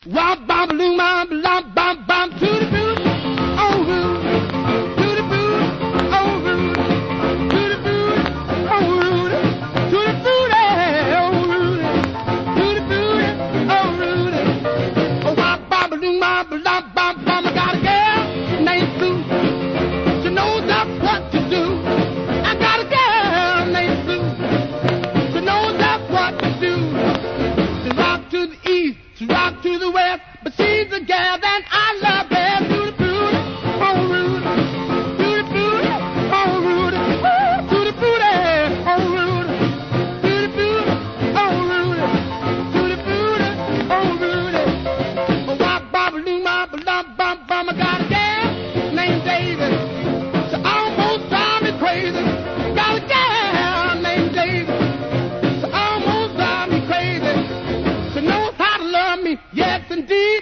Wop, bop, loom, bop, lop, bop, bop, tutti frutti, oh, Rudy. Tutti frutti, oh, Rudy. Tutti frutti, oh, Rudy. Tutti frutti, oh, Rudy. Tutti frutti, oh, Rudy. Oh, wop, bop, loom, bop, lop, bop, bop. I got a girl named Sue. She knows just what to do. I got a girl named Sue. She knows just what to do. She rock to the east, she rock to the west, but she's a gal that I love best. Tutti frutti, oh Rudy. Tutti frutti, oh Rudy. Tutti frutti, oh Rudy. Tutti frutti, oh Rudy. Tutti frutti, oh Rudy. Oh, wop, bop, loom, bop, lop, bop, bop. I got a gal named David. She almost drives me crazy. Got a gal named David. She almost drives me crazy. She knows how to love me, yes indeed.